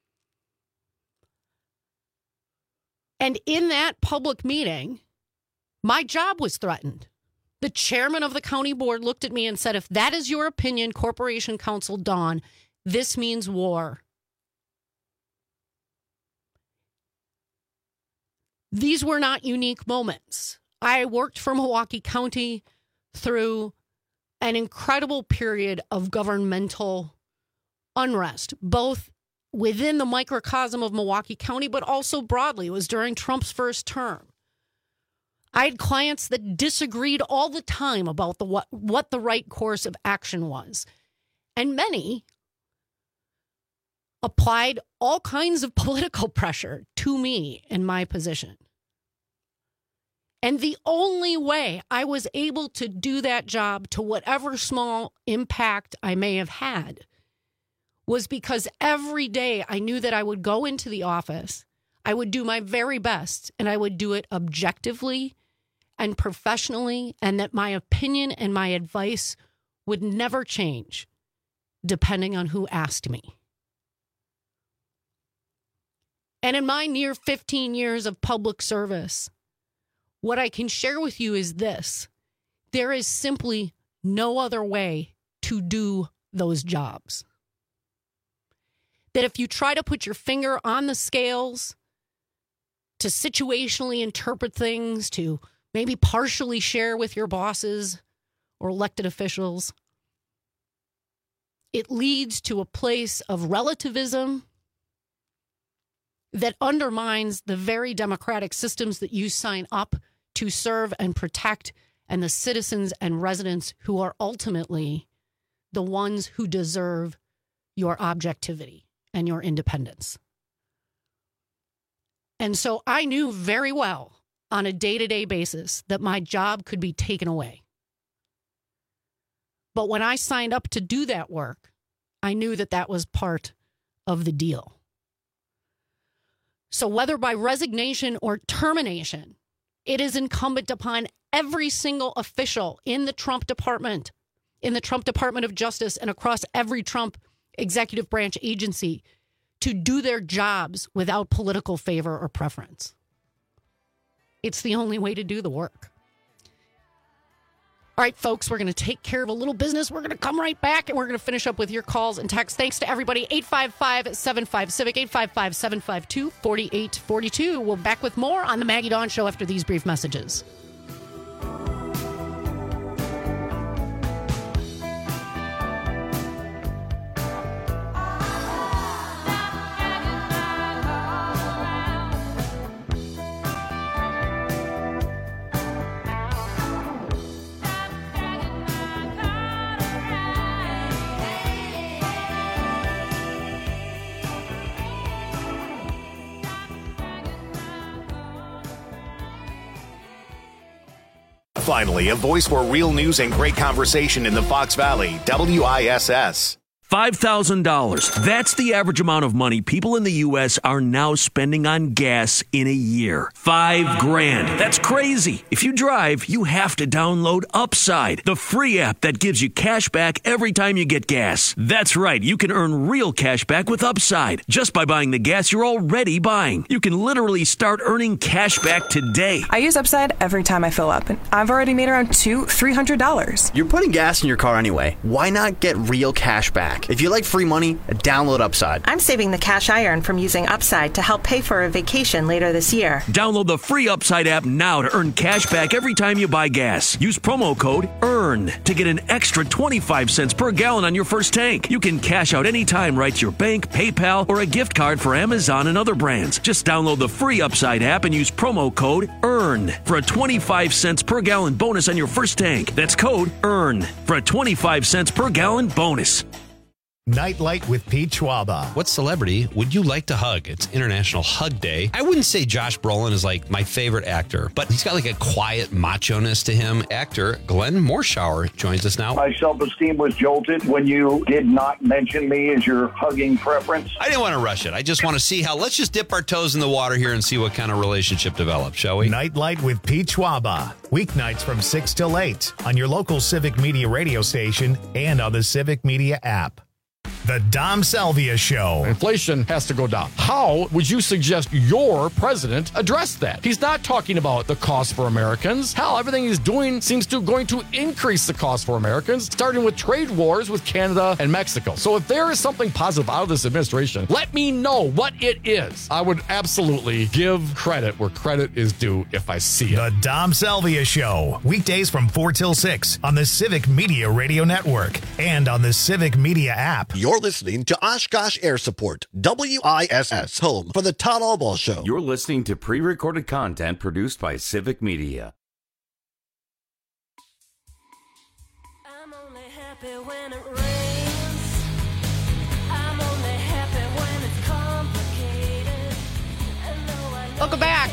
And in that public meeting, my job was threatened. The chairman of the county board looked at me and said, if that is your opinion, Corporation Counsel Dawn, this means war. These were not unique moments. I worked for Milwaukee County through an incredible period of governmental unrest, both within the microcosm of Milwaukee County, but also broadly. It was during Trump's first term. I had clients that disagreed all the time about the what, what the right course of action was. And many applied all kinds of political pressure to me in my position. And the only way I was able to do that job, to whatever small impact I may have had, was because every day I knew that I would go into the office, I would do my very best, and I would do it objectively and professionally, and that my opinion and my advice would never change depending on who asked me. And in my near fifteen years of public service, what I can share with you is this: there is simply no other way to do those jobs. That if you try to put your finger on the scales, to situationally interpret things, to maybe partially share with your bosses or elected officials, it leads to a place of relativism that undermines the very democratic systems that you sign up to serve and protect, and the citizens and residents who are ultimately the ones who deserve your objectivity and your independence. And so I knew very well on a day-to-day basis that my job could be taken away. But when I signed up to do that work, I knew that that was part of the deal. So whether by resignation or termination, it is incumbent upon every single official in the Trump department, in the Trump Department of Justice, and across every Trump executive branch agency to do their jobs without political favor or preference. It's the only way to do the work. All right, folks, we're going to take care of a little business. We're going to come right back, and we're going to finish up with your calls and texts. Thanks to everybody. eight five five, seven five, CIVIC, eight five five, seven five two, four eight four two. We'll be back with more on The Maggie Dawn Show after these brief messages. Finally, a voice for real news and great conversation in the Fox Valley, W I S S. five thousand dollars. That's the average amount of money people in the U S are now spending on gas in a year. Five grand. That's crazy. If you drive, you have to download Upside, the free app that gives you cash back every time you get gas. That's right. You can earn real cash back with Upside just by buying the gas you're already buying. You can literally start earning cash back today. I use Upside every time I fill up, and I've already made around two, three hundred dollars. You're putting gas in your car anyway. Why not get real cash back? If you like free money, download Upside. I'm saving the cash I earn from using Upside to help pay for a vacation later this year. Download the free Upside app now to earn cash back every time you buy gas. Use promo code EARN to get an extra twenty-five cents per gallon on your first tank. You can cash out anytime right to your bank, PayPal, or a gift card for Amazon and other brands. Just download the free Upside app and use promo code EARN for a twenty-five cents per gallon bonus on your first tank. That's code EARN for a twenty-five cents per gallon bonus. Nightlight with Pete Schwaba. What celebrity would you like to hug? It's International Hug Day. I wouldn't say Josh Brolin is like my favorite actor, but he's got like a quiet macho-ness to him. Actor Glenn Morshower joins us now. My self-esteem was jolted when you did not mention me as your hugging preference. I didn't want to rush it. I just want to see how, let's just dip our toes in the water here and see what kind of relationship develops, shall we? Nightlight with Pete Schwaba. Weeknights from six till eight on your local Civic Media radio station and on the Civic Media app. The Dom Salvia Show. Inflation has to go down. How would you suggest your president address that? He's not talking about the cost for Americans. Hell, everything he's doing seems to going to increase the cost for Americans, starting with trade wars with Canada and Mexico. So if there is something positive out of this administration, let me know what it is. I would absolutely give credit where credit is due if I see it. The Dom Salvia Show. Weekdays from four till six on the Civic Media Radio Network and on the Civic Media app. You're listening to Oshkosh Air Support, W I S S, home for the Todd Allball Show. You're listening to pre-recorded content produced by Civic Media. I'm only happy when it rains. I'm only happy when it's complicated. And though I know Welcome back.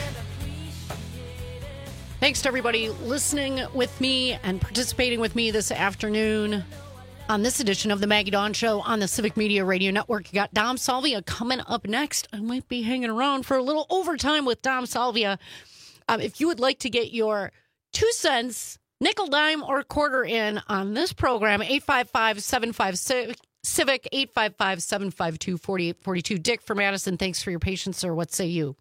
Thanks to everybody listening with me and participating with me this afternoon on this edition of the Maggie Dawn Show on the Civic Media Radio Network. You got Dom Salvia coming up next. I might be hanging around for a little overtime with Dom Salvia. Um, if you would like to get your two cents, nickel, dime, or quarter in on this program, eight five five, seven five six, Civic, eight five five, seven five two, four eight four two. Dick from Madison, thanks for your patience, sir. What say you?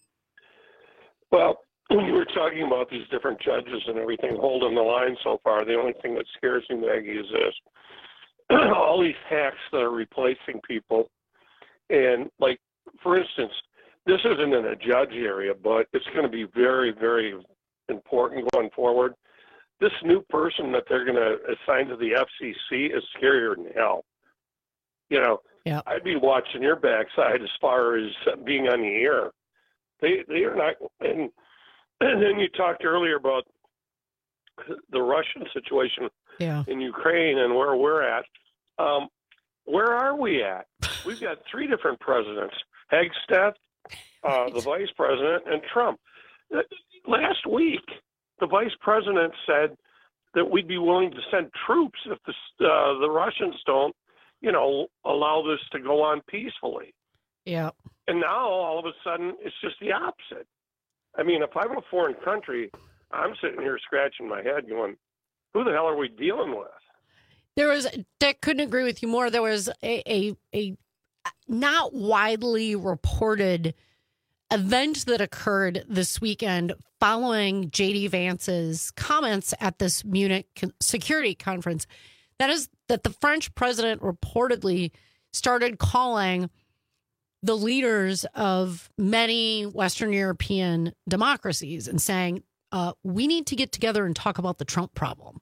Well, when you were talking about these different judges and everything holding the line so far, the only thing that scares me, Maggie, is this. All these hacks that are replacing people. And, like, for instance, this isn't in a judge area, but it's going to be very, very important going forward. This new person that they're going to assign to the F C C is scarier than hell. You know, yeah. I'd be watching your backside as far as being on the air. They they are not. And, and then you talked earlier about the Russian situation yeah. in Ukraine and where we're at. Um, where are we at? We've got three different presidents: Hegstedt, uh, the vice president, and Trump. Last week, the vice president said that we'd be willing to send troops if the uh, the Russians don't, you know, allow this to go on peacefully. Yeah. And now all of a sudden, it's just the opposite. I mean, if I'm a foreign country, I'm sitting here scratching my head, going, "Who the hell are we dealing with?" There was, Dick, couldn't agree with you more. There was a, a, a not widely reported event that occurred this weekend following J D Vance's comments at this Munich security conference. That is that the French president reportedly started calling the leaders of many Western European democracies and saying, uh, we need to get together and talk about the Trump problem.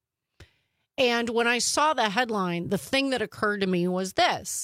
And when I saw the headline, the thing that occurred to me was this.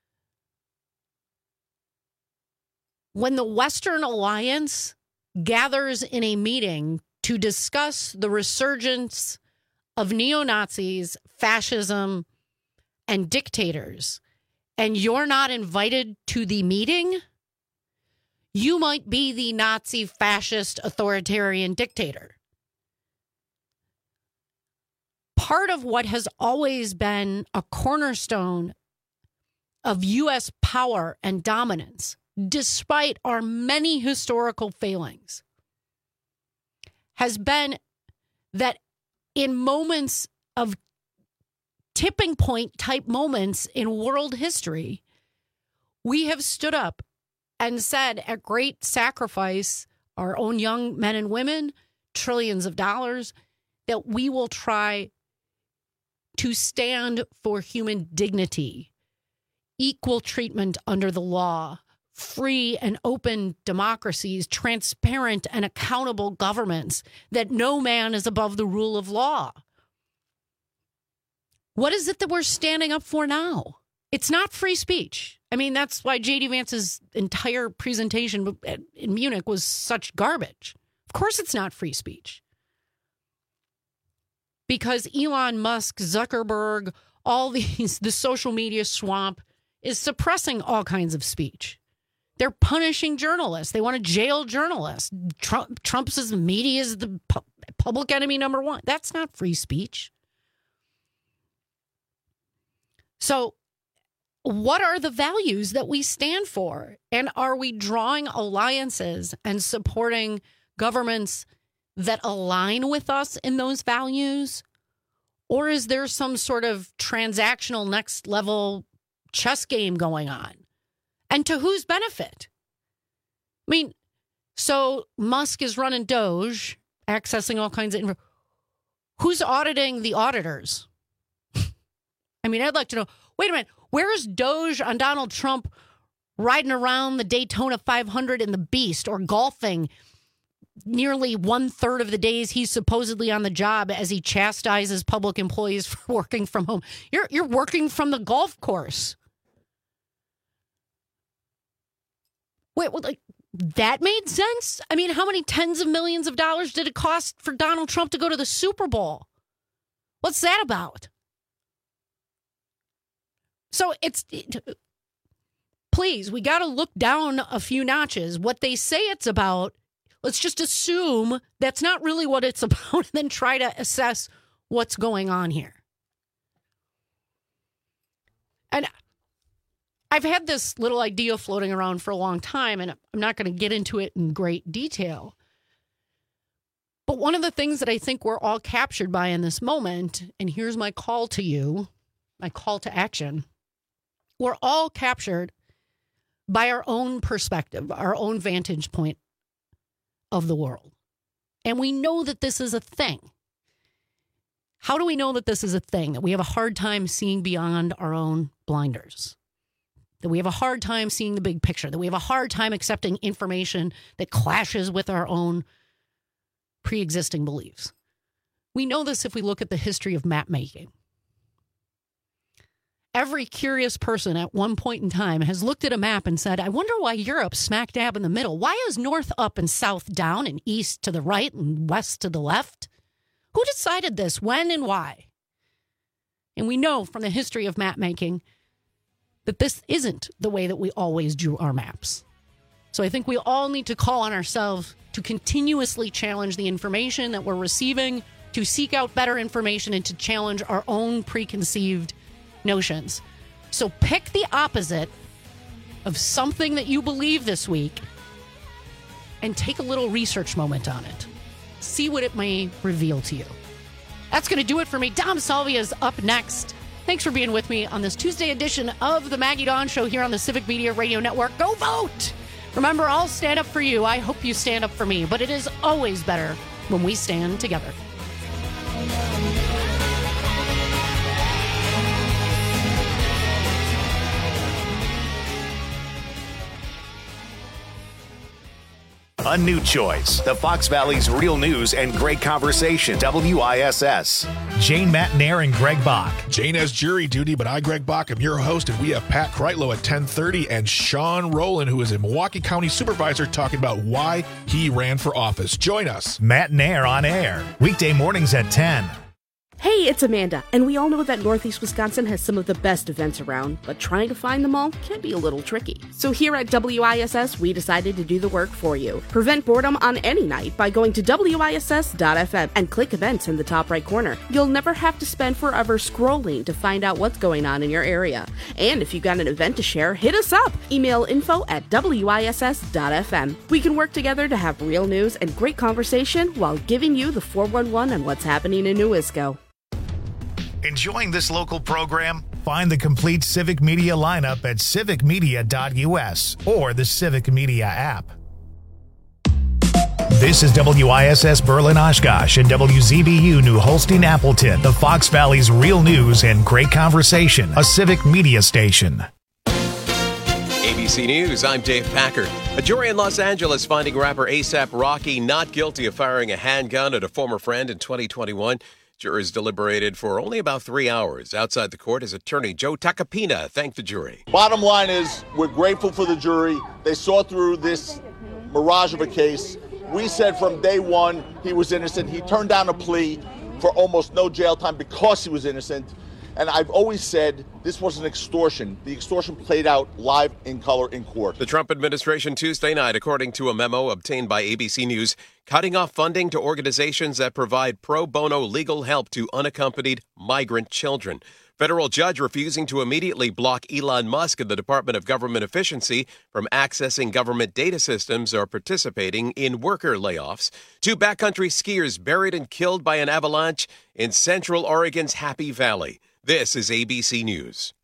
When the Western Alliance gathers in a meeting to discuss the resurgence of neo-Nazis, fascism, and dictators, and you're not invited to the meeting, you might be the Nazi, fascist, authoritarian dictator. part of what has always been a cornerstone of U S power and dominance, despite our many historical failings, has been that in moments of tipping point type moments in world history, we have stood up and said at great sacrifice, our own young men and women, trillions of dollars, that we will try to stand for human dignity, equal treatment under the law, free and open democracies, transparent and accountable governments, that no man is above the rule of law. What is it that we're standing up for now? It's not free speech. I mean, that's why J D Vance's entire presentation in Munich was such garbage. Of course it's not free speech. Because Elon Musk, Zuckerberg, all these, the social media swamp is suppressing all kinds of speech. They're punishing journalists. They want to jail journalists. Trump, Trump's media is the pu- public enemy number one. That's not free speech. So what are the values that we stand for? And are we drawing alliances and supporting governments that align with us in those values? Or is there some sort of transactional next level chess game going on? And to whose benefit? I mean, so Musk is running Doge, accessing all kinds of info. Who's auditing the auditors? I mean, I'd like to know, wait a minute, where's Doge on Donald Trump riding around the Daytona five hundred in the Beast or golfing nearly one third of the days he's supposedly on the job as he chastises public employees for working from home? You're, you're working from the golf course. Wait, well, like, that made sense? I mean, how many tens of millions of dollars did it cost for Donald Trump to go to the Super Bowl? What's that about? So it's, it, please, we got to look down a few notches. What they say it's about, let's just assume that's not really what it's about and then try to assess what's going on here. And I've had this little idea floating around for a long time, and I'm not going to get into it in great detail. But one of the things that I think we're all captured by in this moment, and here's my call to you, my call to action, we're all captured by our own perspective, our own vantage point of the world. And we know that this is a thing. How do we know that this is a thing? That we have a hard time seeing beyond our own blinders? That we have a hard time seeing the big picture? That we have a hard time accepting information that clashes with our own pre-existing beliefs? We know this if we look at the history of map making. Every curious person at one point in time has looked at a map and said, I wonder why Europe's smack dab in the middle. Why is north up and south down and east to the right and west to the left? Who decided this, when and why? And we know from the history of map making that this isn't the way that we always drew our maps. So I think we all need to call on ourselves to continuously challenge the information that we're receiving, to seek out better information, and to challenge our own preconceived notions. So pick the opposite of something that you believe this week and take a little research moment on it. See what it may reveal to you. That's going to do it for me. Dom Salvia is up next. Thanks for being with me on this Tuesday edition of the Maggie Dawn Show here on the Civic Media Radio Network. Go vote! Remember, I'll stand up for you. I hope you stand up for me. But it is always better when we stand together. A new choice. The Fox Valley's real news and great conversation. W I S S. Jane Matnair and Greg Bach. Jane has jury duty, but I, Greg Bach, am your host, and we have Pat Kreitlow at ten thirty and Sean Rowland, who is a Milwaukee County Supervisor, talking about why he ran for office. Join us. Matnair on air. Weekday mornings at ten. Hey, it's Amanda, and we all know that Northeast Wisconsin has some of the best events around, but trying to find them all can be a little tricky. So here at W I S S, we decided to do the work for you. Prevent boredom on any night by going to W I S S dot F M and click events in the top right corner. You'll never have to spend forever scrolling to find out what's going on in your area. And if you've got an event to share, hit us up. Email info at W I S S dot F M. We can work together to have real news and great conversation while giving you the four one one on what's happening in New Isco. Enjoying this local program? Find the complete Civic Media lineup at civic media dot U S or the Civic Media app. This is W I S S Berlin Oshkosh and W Z B U New Holstein Appleton, the Fox Valley's real news and great conversation, a Civic Media station. A B C News, I'm Dave Packard. A jury in Los Angeles finding rapper A$AP Rocky not guilty of firing a handgun at a former friend in twenty twenty-one. Jurors deliberated for only about three hours. Outside the court, his attorney, Joe Tacopina, thanked the jury. Bottom line is, we're grateful for the jury. They saw through this mirage of a case. We said from day one he was innocent. He turned down a plea for almost no jail time because he was innocent. And I've always said this was an extortion. The extortion played out live in color in court. The Trump administration Tuesday night, according to a memo obtained by A B C News, cutting off funding to organizations that provide pro bono legal help to unaccompanied migrant children. Federal judge refusing to immediately block Elon Musk and the Department of Government Efficiency from accessing government data systems or participating in worker layoffs. Two backcountry skiers buried and killed by an avalanche in central Oregon's Happy Valley. This is A B C News.